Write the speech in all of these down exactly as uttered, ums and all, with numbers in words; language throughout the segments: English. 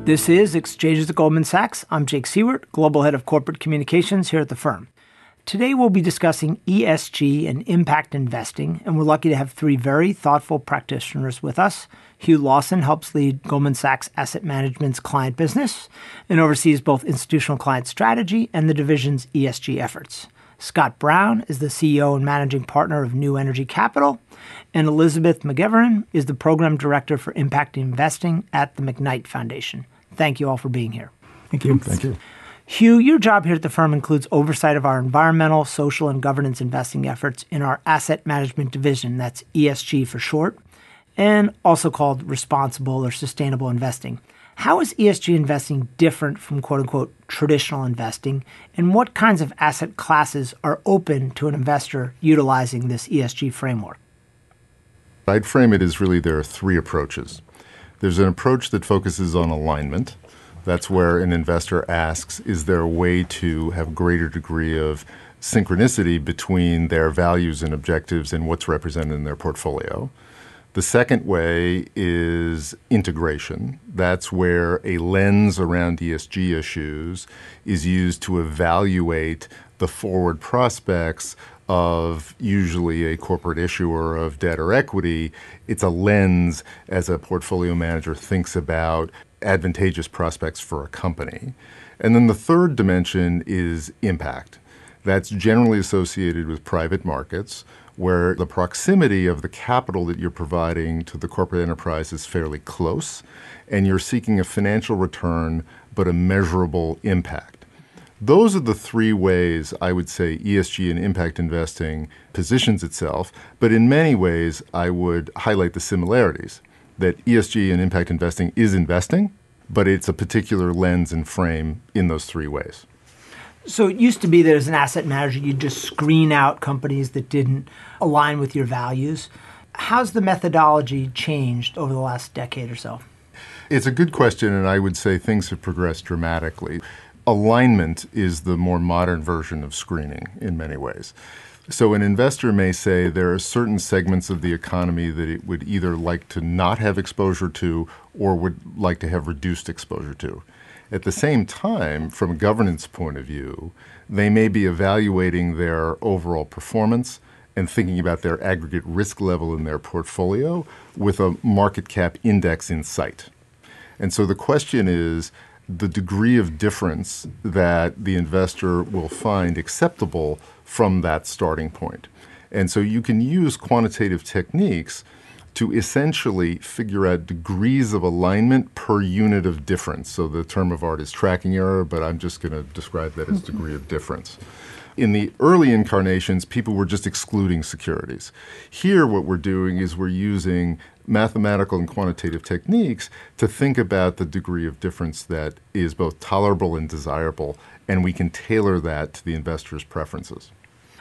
This is Exchanges at Goldman Sachs. I'm Jake Siewert, Global Head of Corporate Communications here at the firm. Today we'll be discussing E S G and impact investing, and we're lucky to have three very thoughtful practitioners with us. Hugh Lawson helps lead Goldman Sachs Asset Management's client business and oversees both institutional client strategy and the division's E S G efforts. Scott Brown is the C E O and managing partner of New Energy Capital, and Elizabeth McGivern is the program director for impact investing at the McKnight Foundation. Thank you all for being here. Thank you. Thank you. Hugh, your job here at the firm includes oversight of our environmental, social, and governance investing efforts in our asset management division, that's E S G for short, and also called responsible or sustainable investing. How is E S G investing different from quote-unquote traditional investing, and what kinds of asset classes are open to an investor utilizing this E S G framework? I'd frame it as really there are three approaches. There's an approach that focuses on alignment. That's where an investor asks, is there a way to have greater degree of synchronicity between their values and objectives and what's represented in their portfolio? The second way is integration. That's where a lens around E S G issues is used to evaluate the forward prospects of usually a corporate issuer of debt or equity. It's a lens as a portfolio manager thinks about advantageous prospects for a company. And then the third dimension is impact. That's generally associated with private markets, where the proximity of the capital that you're providing to the corporate enterprise is fairly close, and you're seeking a financial return but a measurable impact. Those are the three ways I would say E S G and impact investing positions itself, but in many ways I would highlight the similarities, that E S G and impact investing is investing, but it's a particular lens and frame in those three ways. So it used to be that as an asset manager, you'd just screen out companies that didn't align with your values. How's the methodology changed over the last decade or so? It's a good question, and I would say things have progressed dramatically. Alignment is the more modern version of screening in many ways. So an investor may say there are certain segments of the economy that it would either like to not have exposure to or would like to have reduced exposure to. At the same time, from a governance point of view, they may be evaluating their overall performance and thinking about their aggregate risk level in their portfolio with a market cap index in sight. And so the question is the degree of difference that the investor will find acceptable from that starting point. And so you can use quantitative techniques to essentially figure out degrees of alignment per unit of difference. So the term of art is tracking error, but I'm just going to describe that as degree of difference. In the early incarnations, people were just excluding securities. Here, what we're doing is we're using mathematical and quantitative techniques to think about the degree of difference that is both tolerable and desirable, and we can tailor that to the investor's preferences.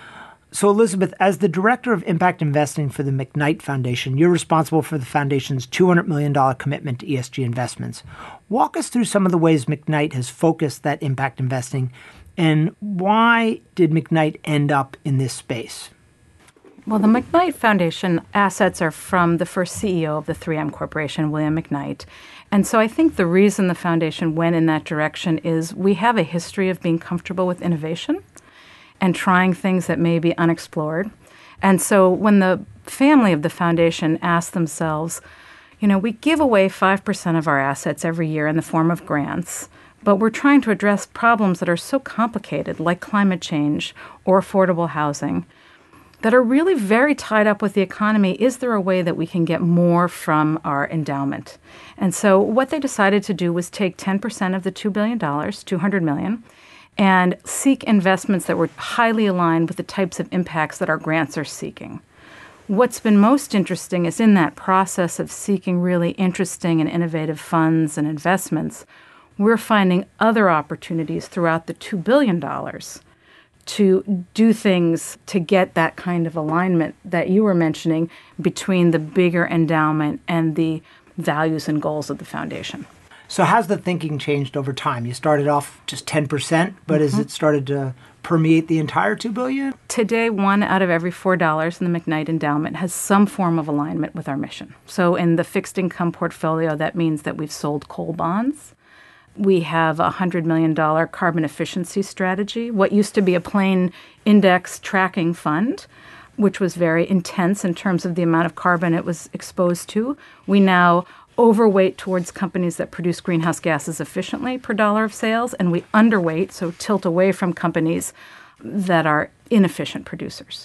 So, Elizabeth, as the director of impact investing for the McKnight Foundation, you're responsible for the foundation's two hundred million dollars commitment to E S G investments. Walk us through some of the ways McKnight has focused that impact investing, and why did McKnight end up in this space? Well, the McKnight Foundation assets are from the first C E O of the three M Corporation, William McKnight. And so I think the reason the foundation went in that direction is we have a history of being comfortable with innovation and trying things that may be unexplored. And so when the family of the foundation asked themselves, you know, we give away five percent of our assets every year in the form of grants, but we're trying to address problems that are so complicated, like climate change or affordable housing, that are really very tied up with the economy. Is there a way that we can get more from our endowment? And so what they decided to do was take ten percent of the two billion dollars, two hundred million dollars, and seek investments that were highly aligned with the types of impacts that our grants are seeking. What's been most interesting is in that process of seeking really interesting and innovative funds and investments, we're finding other opportunities throughout the two billion dollars to do things to get that kind of alignment that you were mentioning between the bigger endowment and the values and goals of the foundation. So how's the thinking changed over time? You started off just ten percent, but mm-hmm. has it started to permeate the entire two billion dollars? Today, one out of every four dollars in the McKnight Endowment has some form of alignment with our mission. So in the fixed income portfolio, that means that we've sold coal bonds. We have a one hundred million dollars carbon efficiency strategy, what used to be a plain index tracking fund, which was very intense in terms of the amount of carbon it was exposed to. We now overweight towards companies that produce greenhouse gases efficiently per dollar of sales, and we underweight, so tilt away from companies that are inefficient producers.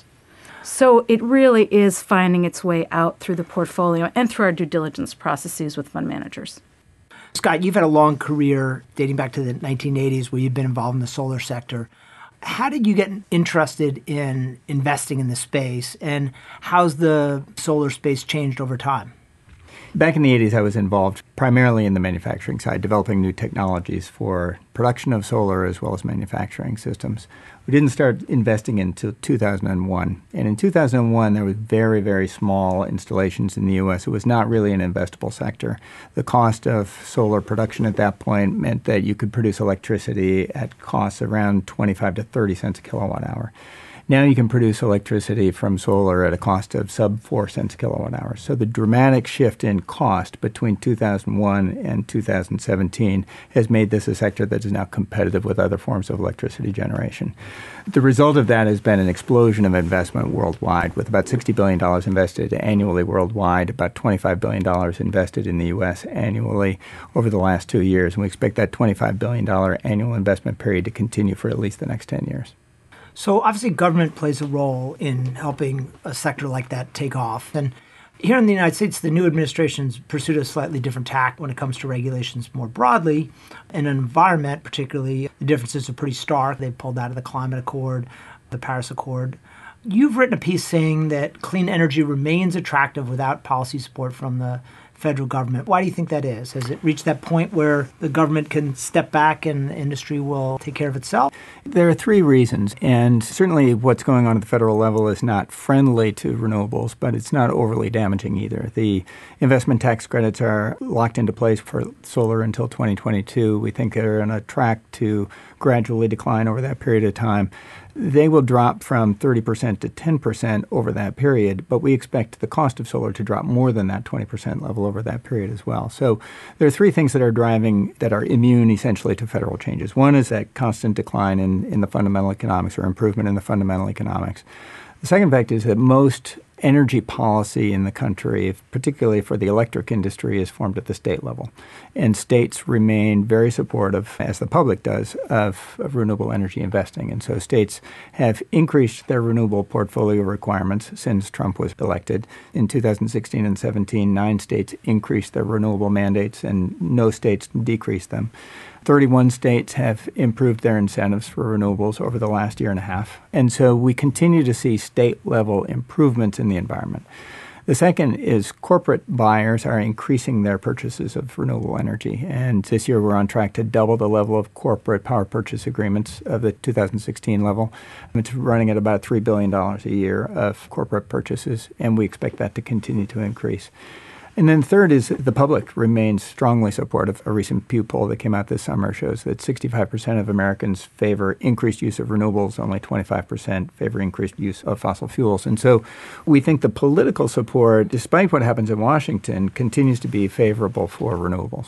So it really is finding its way out through the portfolio and through our due diligence processes with fund managers. Scott, you've had a long career dating back to the nineteen eighties where you've been involved in the solar sector. How did you get interested in investing in the space, and how's the solar space changed over time? Back in the eighties, I was involved primarily in the manufacturing side, developing new technologies for production of solar as well as manufacturing systems. We didn't start investing until two thousand one. And in two thousand one, there was very, very small installations in the U S. It was not really an investable sector. The cost of solar production at that point meant that you could produce electricity at costs around twenty-five to thirty cents a kilowatt hour. Now you can produce electricity from solar at a cost of sub four cents a kilowatt hour. So the dramatic shift in cost between two thousand one and two thousand seventeen has made this a sector that is now competitive with other forms of electricity generation. The result of that has been an explosion of investment worldwide, with about sixty billion dollars invested annually worldwide, about twenty-five billion dollars invested in the U S annually over the last two years. And we expect that twenty-five billion dollars annual investment period to continue for at least the next ten years. So obviously government plays a role in helping a sector like that take off. And here in the United States, the new administration's pursued a slightly different tack when it comes to regulations more broadly. In an environment, particularly, the differences are pretty stark. They pulled out of the Climate Accord, the Paris Accord. You've written a piece saying that clean energy remains attractive without policy support from the federal government. Why do you think that is? Has it reached that point where the government can step back and the industry will take care of itself? There are three reasons, and certainly what's going on at the federal level is not friendly to renewables, but it's not overly damaging either. The investment tax credits are locked into place for solar until twenty twenty-two. We think they're on a track to gradually decline over that period of time. They will drop from thirty percent to ten percent over that period, but we expect the cost of solar to drop more than that twenty percent level over that period as well. So there are three things that are driving, that are immune essentially to federal changes. One is that constant decline in, in the fundamental economics, or improvement in the fundamental economics. The second fact is that most energy policy in the country, particularly for the electric industry, is formed at the state level. And states remain very supportive, as the public does, of, of renewable energy investing. And so states have increased their renewable portfolio requirements since Trump was elected. In two thousand sixteen and seventeen, nine states increased their renewable mandates and no states decreased them. thirty-one states have improved their incentives for renewables over the last year and a half. And so we continue to see state-level improvements in the environment. The second is corporate buyers are increasing their purchases of renewable energy. And this year we're on track to double the level of corporate power purchase agreements of the two thousand sixteen level. It's running at about three billion dollars a year of corporate purchases, and we expect that to continue to increase. And then third is the public remains strongly supportive. A recent Pew poll that came out this summer shows that sixty-five percent of Americans favor increased use of renewables, only twenty-five percent favor increased use of fossil fuels. And so we think the political support, despite what happens in Washington, continues to be favorable for renewables.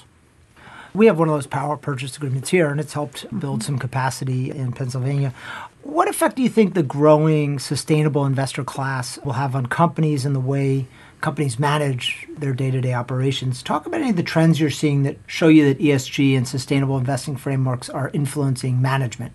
We have one of those power purchase agreements here, and it's helped build some capacity in Pennsylvania. What effect do you think the growing sustainable investor class will have on companies and the way companies manage their day-to-day operations? Talk about any of the trends you're seeing that show you that E S G and sustainable investing frameworks are influencing management.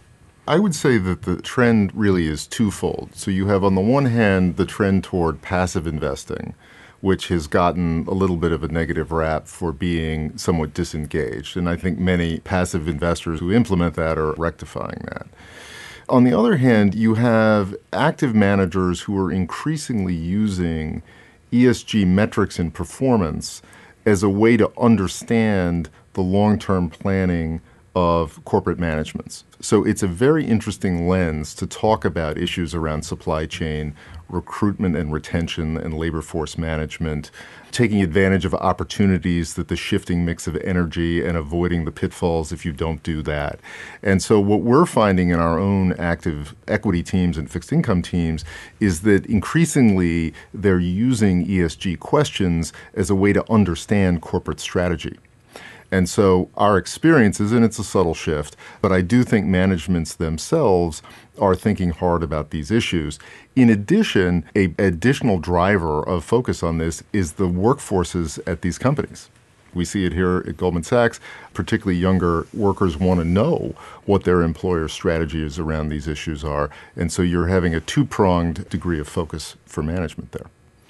I would say that the trend really is twofold. So you have, on the one hand, the trend toward passive investing, which has gotten a little bit of a negative rap for being somewhat disengaged. And I think many passive investors who implement that are rectifying that. On the other hand, you have active managers who are increasingly using E S G metrics and performance as a way to understand the long-term planning of corporate managements. So it's a very interesting lens to talk about issues around supply chain, recruitment and retention, and labor force management, taking advantage of opportunities that the shifting mix of energy and avoiding the pitfalls if you don't do that. And so what we're finding in our own active equity teams and fixed income teams is that increasingly they're using E S G questions as a way to understand corporate strategy. And so our experience is, and it's a subtle shift, but I do think managements themselves are thinking hard about these issues. In addition, a additional driver of focus on this is the workforces at these companies. We see it here at Goldman Sachs. Particularly younger workers want to know what their employer's strategies around these issues are. And so you're having a two-pronged degree of focus for management there.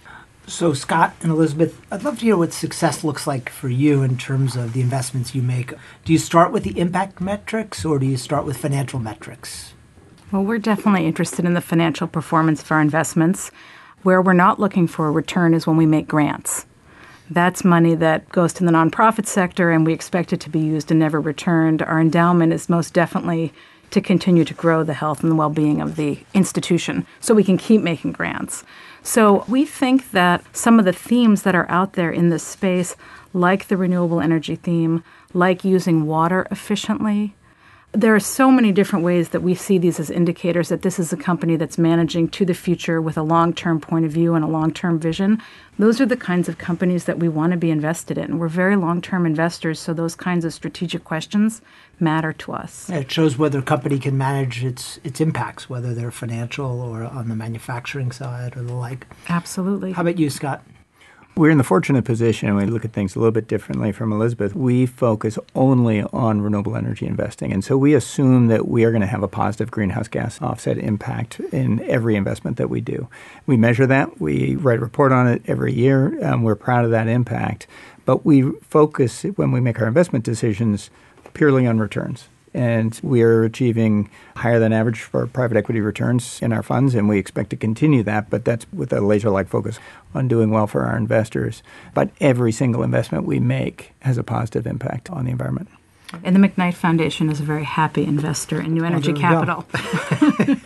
So, Scott and Elizabeth, I'd love to hear what success looks like for you in terms of the investments you make. Do you start with the impact metrics or do you start with financial metrics? Well, we're definitely interested in the financial performance of our investments. Where we're not looking for a return is when we make grants. That's money that goes to the nonprofit sector, and we expect it to be used and never returned. Our endowment is most definitely to continue to grow the health and the well-being of the institution so we can keep making grants. So we think that some of the themes that are out there in this space, like the renewable energy theme, like using water efficiently, there are so many different ways that we see these as indicators that this is a company that's managing to the future with a long-term point of view and a long-term vision. Those are the kinds of companies that we want to be invested in. We're very long-term investors, so those kinds of strategic questions matter to us. It shows whether a company can manage its its impacts, whether they're financial or on the manufacturing side or the like. Absolutely. How about you, Scott? We're in the fortunate position, and we look at things a little bit differently from Elizabeth. We focus only on renewable energy investing. And so we assume that we are going to have a positive greenhouse gas offset impact in every investment that we do. We measure that. We write a report on it every year. Um, we're proud of that impact. But we focus, when we make our investment decisions, purely on returns. And we are achieving higher than average for private equity returns in our funds, and we expect to continue that, but that's with a laser-like focus on doing well for our investors. But every single investment we make has a positive impact on the environment. And the McKnight Foundation is a very happy investor in New Energy there we Capital.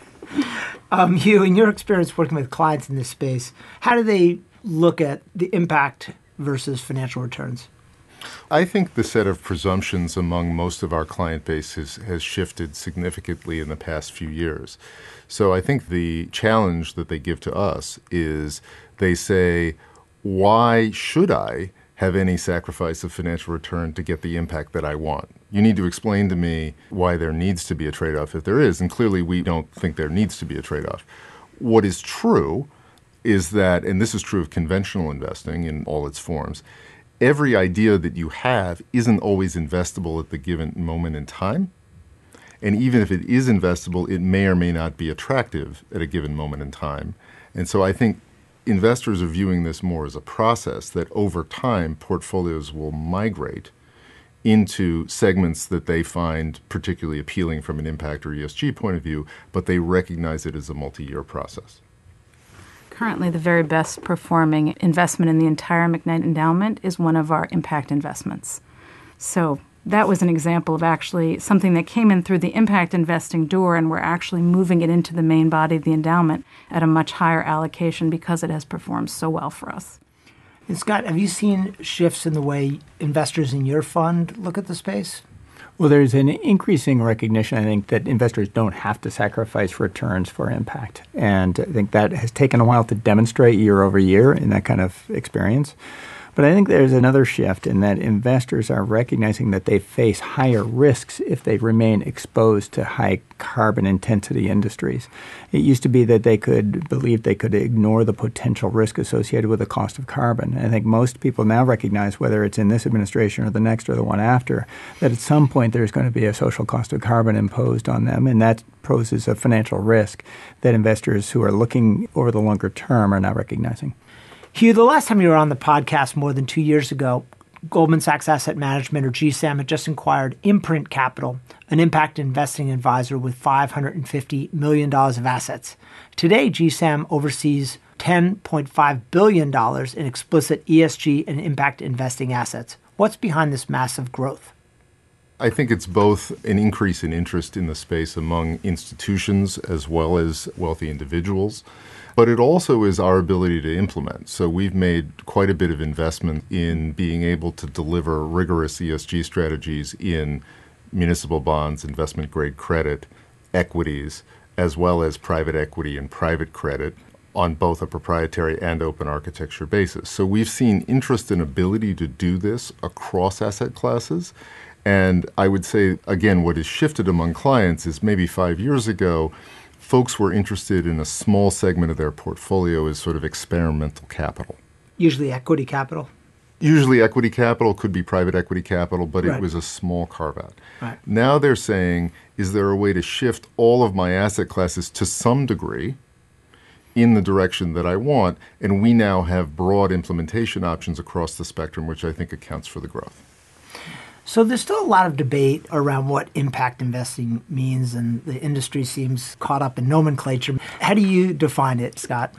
um, you, in your experience working with clients in this space, how do they look at the impact versus financial returns? I think the set of presumptions among most of our client base has, has shifted significantly in the past few years. So I think the challenge that they give to us is they say, why should I have any sacrifice of financial return to get the impact that I want? You need to explain to me why there needs to be a trade-off if there is, and clearly we don't think there needs to be a trade-off. What is true is that, and this is true of conventional investing in all its forms, every idea that you have isn't always investable at the given moment in time. And even if it is investable, it may or may not be attractive at a given moment in time. And so I think investors are viewing this more as a process that over time portfolios will migrate into segments that they find particularly appealing from an impact or E S G point of view, but they recognize it as a multi-year process. Currently, the very best performing investment in the entire McKnight endowment is one of our impact investments. So that was an example of actually something that came in through the impact investing door, and we're actually moving it into the main body of the endowment at a much higher allocation because it has performed so well for us. And Scott, have you seen shifts in the way investors in your fund look at the space? Well, there's an increasing recognition, I think, that investors don't have to sacrifice returns for impact. And I think that has taken a while to demonstrate year over year in that kind of experience. But I think there's another shift in that investors are recognizing that they face higher risks if they remain exposed to high carbon intensity industries. It used to be that they could believe they could ignore the potential risk associated with the cost of carbon. I think most people now recognize, whether it's in this administration or the next or the one after, that at some point there's going to be a social cost of carbon imposed on them, and that poses a financial risk that investors who are looking over the longer term are now recognizing. Hugh, the last time you were on the podcast more than two years ago, Goldman Sachs Asset Management, or G SAM, had just acquired Imprint Capital, an impact investing advisor with five hundred fifty million dollars of assets. Today, G SAM oversees ten point five billion dollars in explicit E S G and impact investing assets. What's behind this massive growth? I think it's both an increase in interest in the space among institutions as well as wealthy individuals. But it also is our ability to implement. So we've made quite a bit of investment in being able to deliver rigorous E S G strategies in municipal bonds, investment-grade credit, equities, as well as private equity and private credit. on both a proprietary and open architecture basis. So we've seen interest and ability to do this across asset classes. And I would say, again, what has shifted among clients is maybe five years ago, folks were interested in a small segment of their portfolio as sort of experimental capital. Usually equity capital. Usually equity capital, could be private equity capital, but Right. it was a small carve-out. Right. Now they're saying, is there a way to shift all of my asset classes to some degree in the direction that I want? And we now have broad implementation options across the spectrum, which I think accounts for the growth. So there's still a lot of debate around what impact investing means, and the industry seems caught up in nomenclature. How do you define it, Scott?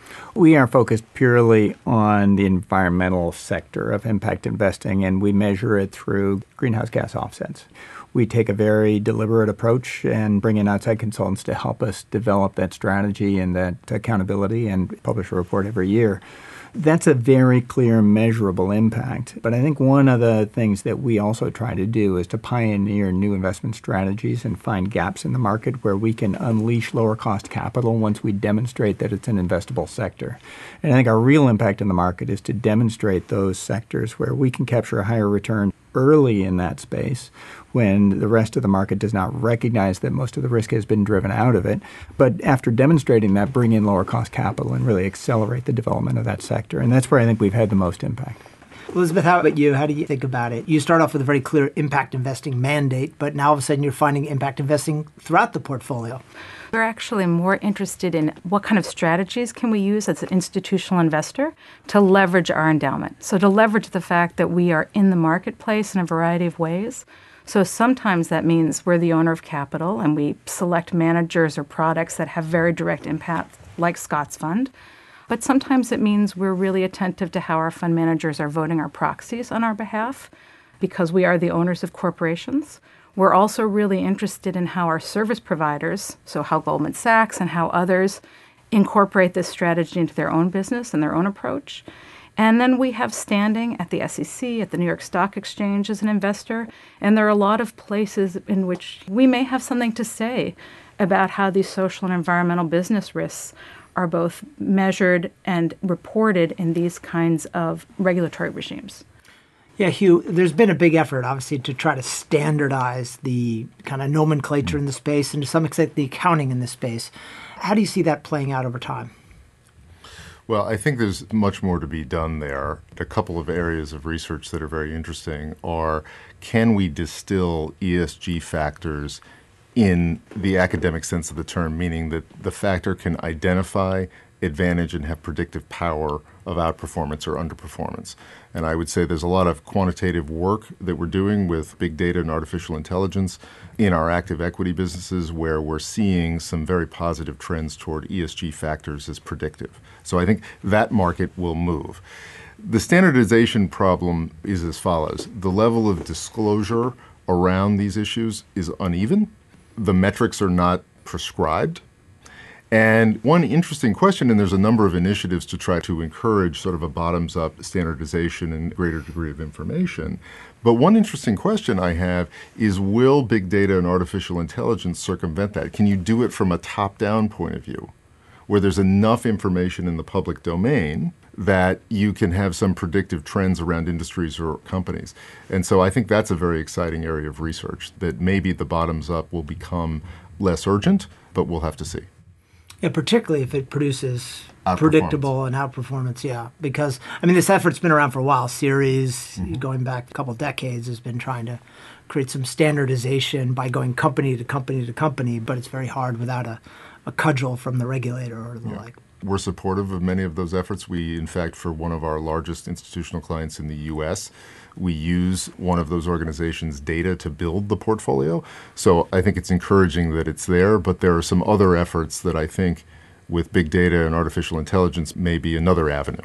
We are focused purely on the environmental sector of impact investing, and we measure it through greenhouse gas offsets. We take a very deliberate approach and bring in outside consultants to help us develop that strategy and that accountability and publish a report every year. That's a very clear, measurable impact. But I think one of the things that we also try to do is to pioneer new investment strategies and find gaps in the market where we can unleash lower cost capital once we demonstrate that it's an investable sector. And I think our real impact in the market is to demonstrate those sectors where we can capture a higher return early in that space when the rest of the market does not recognize that most of the risk has been driven out of it. But after demonstrating that, bring in lower cost capital and really accelerate the development of that sector. And that's where I think we've had the most impact. Elizabeth, how about you? How do you think about it? You start off with a very clear impact investing mandate, but now all of a sudden you're finding impact investing throughout the portfolio. We're actually more interested in what kind of strategies can we use as an institutional investor to leverage our endowment. So to leverage the fact that we are in the marketplace in a variety of ways. So sometimes that means we're the owner of capital and we select managers or products that have very direct impact, like Scott's fund. But sometimes it means we're really attentive to how our fund managers are voting our proxies on our behalf because we are the owners of corporations. We're also really interested in how our service providers, so how Goldman Sachs and how others incorporate this strategy into their own business and their own approach. And then we have standing at the S E C, at the New York Stock Exchange as an investor. And there are a lot of places in which we may have something to say about how these social and environmental business risks are both measured and reported in these kinds of regulatory regimes. Yeah, Hugh, there's been a big effort, obviously, to try to standardize the kind of nomenclature in the space and to some extent the accounting in the space. How do you see that playing out over time? Well, I think there's much more to be done there. A couple of areas of research that are very interesting are, can we distill E S G factors in the academic sense of the term, meaning that the factor can identify, advantage, and have predictive power of outperformance or underperformance. And I would say there's a lot of quantitative work that we're doing with big data and artificial intelligence in our active equity businesses where we're seeing some very positive trends toward E S G factors as predictive. So I think that market will move. The standardization problem is as follows. The level of disclosure around these issues is uneven. The metrics are not prescribed. And one interesting question, and there's a number of initiatives to try to encourage sort of a bottoms-up standardization and greater degree of information. But one interesting question I have is, will big data and artificial intelligence circumvent that? Can you do it from a top-down point of view, where there's enough information in the public domain that you can have some predictive trends around industries or companies? And so I think that's a very exciting area of research, that maybe the bottoms-up will become less urgent, but we'll have to see. Yeah, particularly if it produces predictable and outperformance, yeah. Because, I mean, this effort's been around for a while. Ceres, mm-hmm. going back a couple of decades, has been trying to create some standardization by going company to company to company, but it's very hard without a, a cudgel from the regulator or the yeah. like. We're supportive of many of those efforts. We, in fact, for one of our largest institutional clients in the U S, we use one of those organizations' data to build the portfolio. So I think it's encouraging that it's there, but there are some other efforts that I think with big data and artificial intelligence may be another avenue.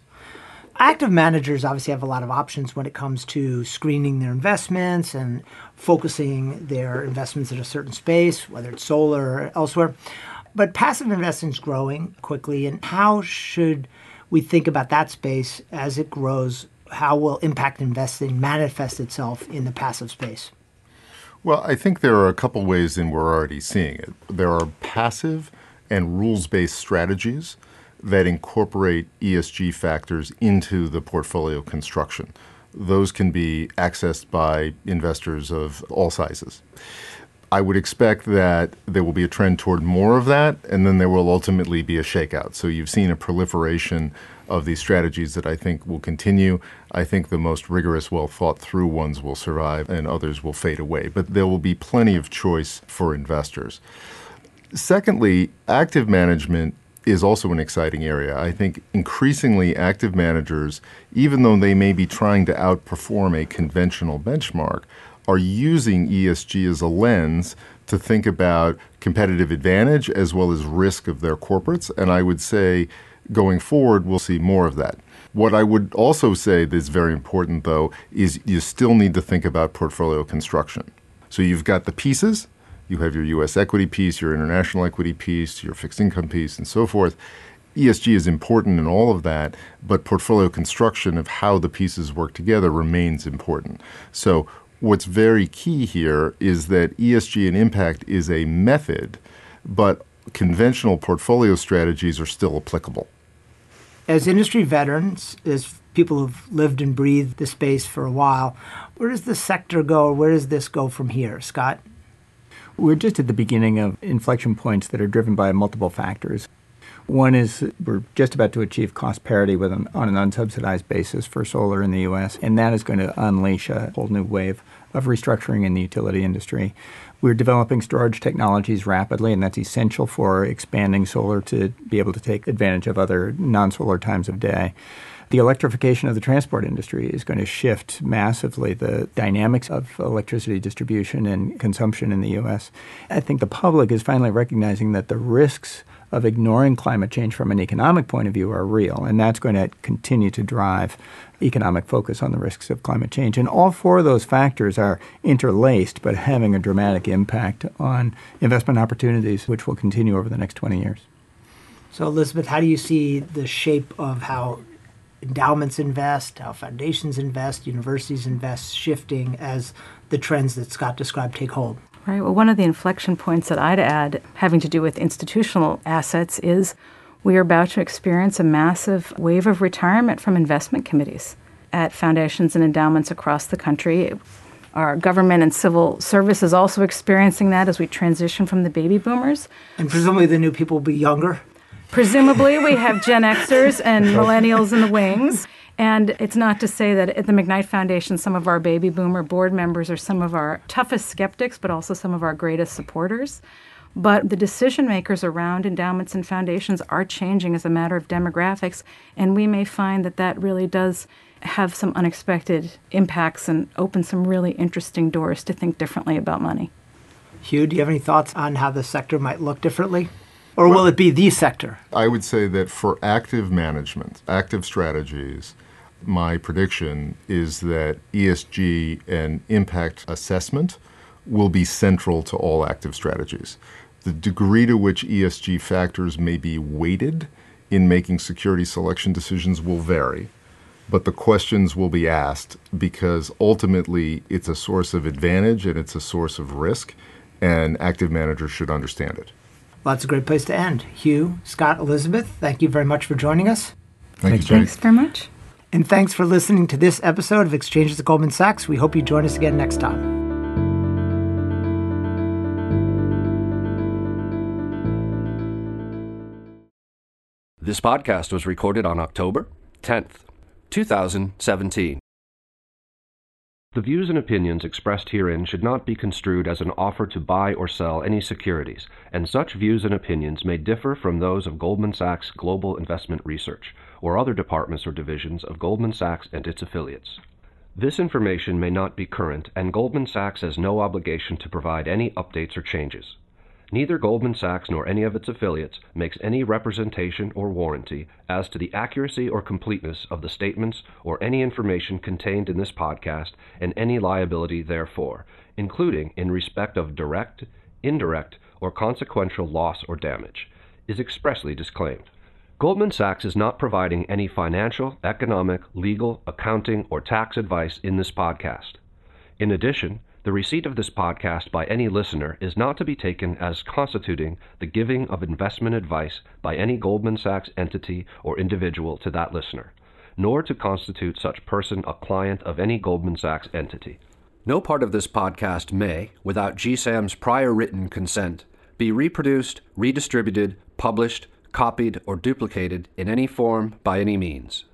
Active managers obviously have a lot of options when it comes to screening their investments and focusing their investments in a certain space, whether it's solar or elsewhere. But passive investing is growing quickly, and how should we think about that space as it grows? How will impact investing manifest itself in the passive space? Well, I think there are a couple ways in we're already seeing it. There are passive and rules-based strategies that incorporate E S G factors into the portfolio construction. Those can be accessed by investors of all sizes. I would expect that there will be a trend toward more of that, and then there will ultimately be a shakeout. So you've seen a proliferation of these strategies that I think will continue. I think the most rigorous, well-thought-through ones will survive, and others will fade away. But there will be plenty of choice for investors. Secondly, active management is also an exciting area. I think increasingly active managers, even though they may be trying to outperform a conventional benchmark, are using E S G as a lens to think about competitive advantage as well as risk of their corporates. And I would say going forward, we'll see more of that. What I would also say that's very important, though, is you still need to think about portfolio construction. So you've got the pieces. You have your U S equity piece, your international equity piece, your fixed income piece, and so forth. E S G is important in all of that, but portfolio construction of how the pieces work together remains important. So what's very key here is that E S G and impact is a method, but conventional portfolio strategies are still applicable. As industry veterans, as people who've lived and breathed the space for a while, where does the sector go? Where does this go from here? Scott? We're just at the beginning of inflection points that are driven by multiple factors. One is we're just about to achieve cost parity with an, on an unsubsidized basis for solar in the U S, and that is going to unleash a whole new wave of restructuring in the utility industry. We're developing storage technologies rapidly, and that's essential for expanding solar to be able to take advantage of other non-solar times of day. The electrification of the transport industry is going to shift massively the dynamics of electricity distribution and consumption in the U S. I think the public is finally recognizing that the risks of ignoring climate change from an economic point of view are real, and that's going to continue to drive economic focus on the risks of climate change. And all four of those factors are interlaced, but having a dramatic impact on investment opportunities, which will continue over the next twenty years. So, Elizabeth, how do you see the shape of how endowments invest, how foundations invest, universities invest shifting as the trends that Scott described take hold? Right. Well, one of the inflection points that I'd add having to do with institutional assets is we are about to experience a massive wave of retirement from investment committees at foundations and endowments across the country. Our government and civil service is also experiencing that as we transition from the baby boomers. And presumably the new people will be younger? Presumably we have Gen Xers and millennials in the wings. And it's not to say that at the McKnight Foundation, some of our baby boomer board members are some of our toughest skeptics, but also some of our greatest supporters. But the decision makers around endowments and foundations are changing as a matter of demographics, and we may find that that really does have some unexpected impacts and open some really interesting doors to think differently about money. Hugh, do you have any thoughts on how the sector might look differently? Or will it be the sector? I would say that for active management, active strategies, my prediction is that E S G and impact assessment will be central to all active strategies. The degree to which E S G factors may be weighted in making security selection decisions will vary, but the questions will be asked because ultimately it's a source of advantage and it's a source of risk, and active managers should understand it. Well, that's a great place to end. Hugh, Scott, Elizabeth, thank you very much for joining us. Thank you, Jake. Thanks very much. And thanks for listening to this episode of Exchanges at Goldman Sachs. We hope you join us again next time. This podcast was recorded on October tenth, two thousand seventeen. The views and opinions expressed herein should not be construed as an offer to buy or sell any securities, and such views and opinions may differ from those of Goldman Sachs Global Investment Research or other departments or divisions of Goldman Sachs and its affiliates. This information may not be current, and Goldman Sachs has no obligation to provide any updates or changes. Neither Goldman Sachs nor any of its affiliates makes any representation or warranty as to the accuracy or completeness of the statements or any information contained in this podcast and any liability therefor, including in respect of direct, indirect, or consequential loss or damage, is expressly disclaimed. Goldman Sachs is not providing any financial, economic, legal, accounting, or tax advice in this podcast. In addition, The receipt of this podcast by any listener is not to be taken as constituting the giving of investment advice by any Goldman Sachs entity or individual to that listener, nor to constitute such person a client of any Goldman Sachs entity. No part of this podcast may, without G SAM's prior written consent, be reproduced, redistributed, published, copied, or duplicated in any form by any means.